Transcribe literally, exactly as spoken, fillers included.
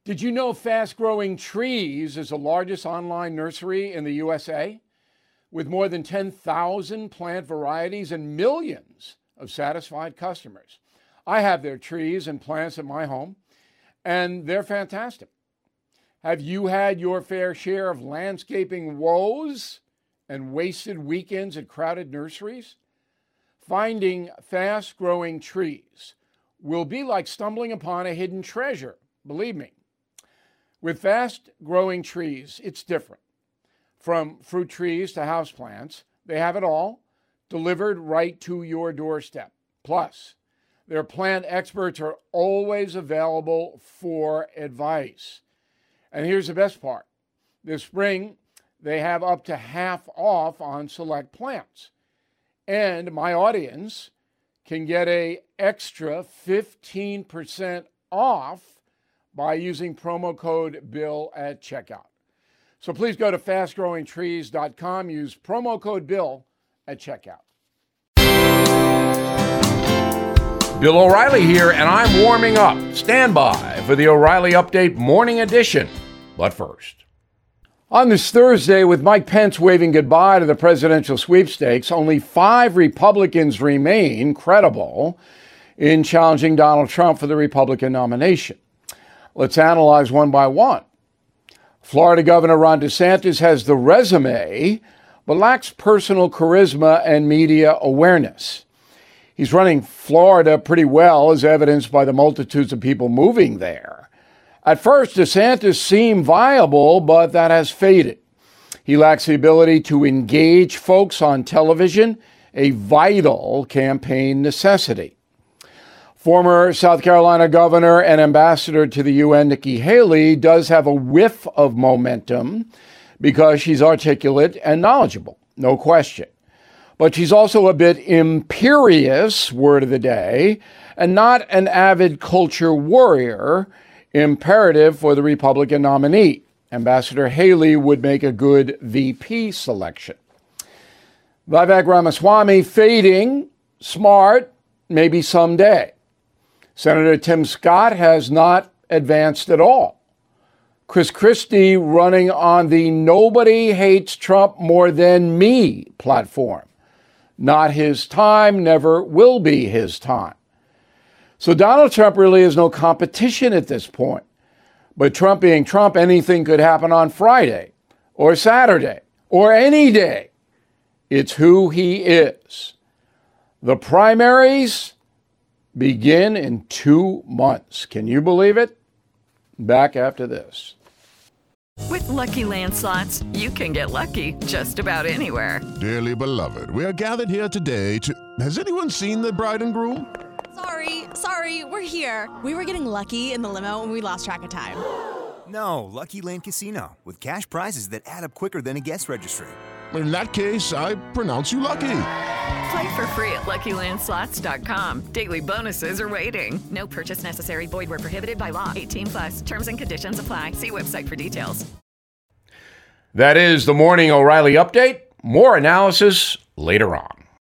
Did you know Fast Growing Trees is the largest online nursery in the U S A? With more than ten thousand plant varieties and millions of satisfied customers. I have their trees and plants at my home, and they're fantastic. Have you had your fair share of landscaping woes and wasted weekends at crowded nurseries? Finding Fast Growing Trees will be like stumbling upon a hidden treasure, believe me. With Fast Growing Trees, it's different. From fruit trees to houseplants, they have it all delivered right to your doorstep. Plus, their plant experts are always available for advice. And here's the best part. This spring, they have up to half off on select plants. And my audience can get an extra fifteen percent off by using promo code BILL at checkout. So please go to fast growing trees dot com, use promo code BILL at checkout. Bill O'Reilly here, and I'm warming up. Stand by for the O'Reilly Update Morning Edition. But first, on this Thursday, with Mike Pence waving goodbye to the presidential sweepstakes, only five Republicans remain credible in challenging Donald Trump for the Republican nomination. Let's analyze one by one. Florida Governor Ron DeSantis has the resume, but lacks personal charisma and media awareness. He's running Florida pretty well, as evidenced by the multitudes of people moving there. At first, DeSantis seemed viable, but that has faded. He lacks the ability to engage folks on television, a vital campaign necessity. Former South Carolina governor and ambassador to the U N, Nikki Haley, does have a whiff of momentum because she's articulate and knowledgeable, no question. But she's also a bit imperious, word of the day, and not an avid culture warrior, imperative for the Republican nominee. Ambassador Haley would make a good V P selection. Vivek Ramaswamy fading, smart, maybe someday. Senator Tim Scott has not advanced at all. Chris Christie running on the nobody hates Trump more than me platform. Not his time, never will be his time. So Donald Trump really is no competition at this point. But Trump being Trump, anything could happen on Friday or Saturday or any day. It's who he is. The primaries begin in two months. Can you believe it? Back after this. With Lucky Land Slots, you can get lucky just about anywhere. Dearly beloved, we are gathered here today to... Has anyone seen the bride and groom? Sorry, sorry, we're here. We were getting lucky in the limo and we lost track of time. No, Lucky Land Casino, with cash prizes that add up quicker than a guest registry. In that case, I pronounce you lucky. Play for free at lucky land slots dot com. Daily bonuses are waiting. No purchase necessary. Void where prohibited by law. eighteen plus. Terms and conditions apply. See website for details. that is the Morning O'Reilly Update. More analysis later on.